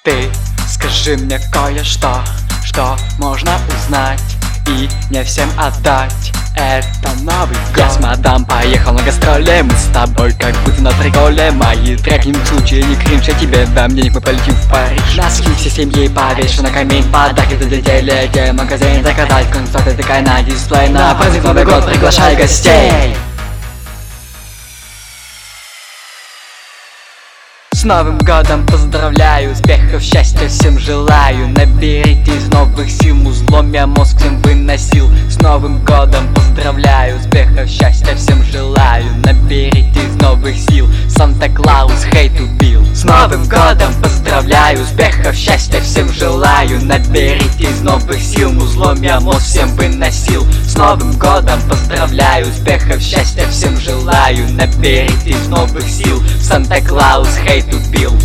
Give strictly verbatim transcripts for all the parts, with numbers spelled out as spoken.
Ты скажи мне кое-что, что можно узнать и не всем отдать. Это новый год. Я с мадам поехал на гастроли, мы с тобой как будто на приколе. Мои треки ни в случае не кринж, я тебе дам денег, мы полетим в Париж. Носки всей семьи повешу на камин, подарки для детей, лети в магазин, заказать концерты, такая на дисплей. На праздник Новый год приглашай гостей. С Новым годом поздравляю, успехов, счастья всем желаю. Наберитесь новых сил, музлом я мозг всем выносил. С Новым годом поздравляю, успехов, счастья всем желаю. Наберитесь новых сил, Санта-Клаус хейт убил. С Новым годом поздравляю, успехов, счастья всем желаю. Наберитесь новых сил, музлом я мозг всем выносил. С Новым годом поздравляю, успехов, счастья всем желаю. Наберитесь новых сил, Санта-Клаус хейт убил.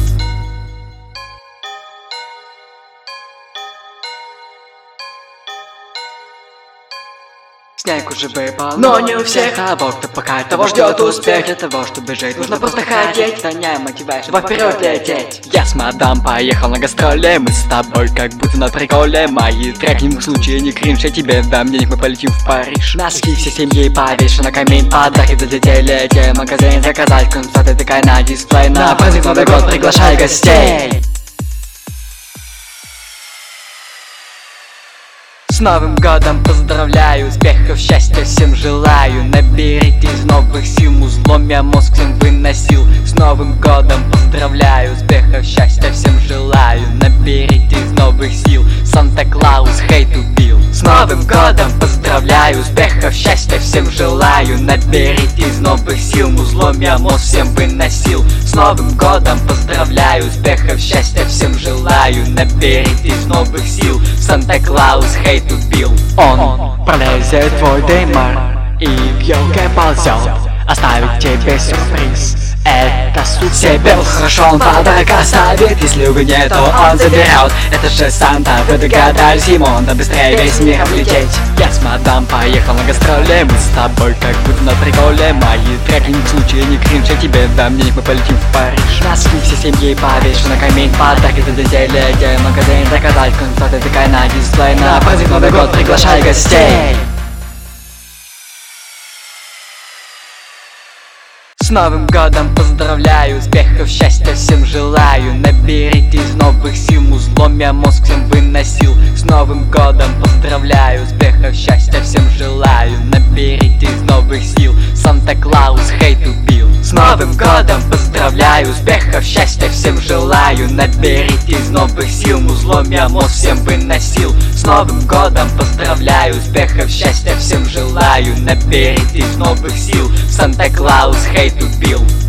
Снег уже выпал, но не у всех. Того, кто пока того ждет успех. Для того, чтобы жить, нужно просто хотеть. Да не мотивация, во вперед лететь. Я с мадам поехал на гастроли, мы с тобой как будто на приколе. Мои треки ни в случае не кринж, я тебе дам денег, мы полетим в Париж. Носки всей семьи повешу на камин, подарки для детей, лети в магазин, заказать концерты, такая на дисплей. На праздник Новый год приглашай гостей. С Новым годом поздравляю, успехов, счастья всем желаю. Наберитесь новых сил, музлом я мозг всем выносил. С Новым годом поздравляю, успехов, счастья всем желаю. Наберитесь новых сил, Санта-Клаус хейт убил. С Новым годом поздравляю, успехов, счастья всем желаю. Наберитесь новых сил, музлом я мозг всем выносил. С Новым годом поздравляю, успехов, счастья всем желаю. Наберитесь новых сил, Санта-Клаус хейт убил. Он пролезет в твой дымар и в елке ползет, оставит тебе сюрприз. Это суд себе хорошо, он подарок оставит. Если вы не, то он заберет. Это же Санта, вы догадались ему, да быстрее весь мир облететь. Я с мадам поехал на гастроли, мы с тобой как будто на приколе. Мои треки ни в случае не кринж, я тебе дам денег, мы полетим в Париж. Носки всей семьи повешу на камин, подарки для детей, лети в магазин, заказать концерты, такая на дисплей. На праздник Новый год приглашай гостей. С Новым годом поздравляю, успехов, счастья всем желаю. Наберитесь новых сил, музлом я мозг всем выносил. С Новым годом поздравляю, успехов, счастья всем желаю. Наберитесь новых сил, Санта-Клаус хейт убил. С Новым годом поздравляю, успехов, счастья всем желаю. Наберитесь новых сил, музлом я мозг всем выносил. С Новым годом поздравляю, успехов, счастья всем желаю. Наберитесь новых сил, Санта-Клаус хейт убил.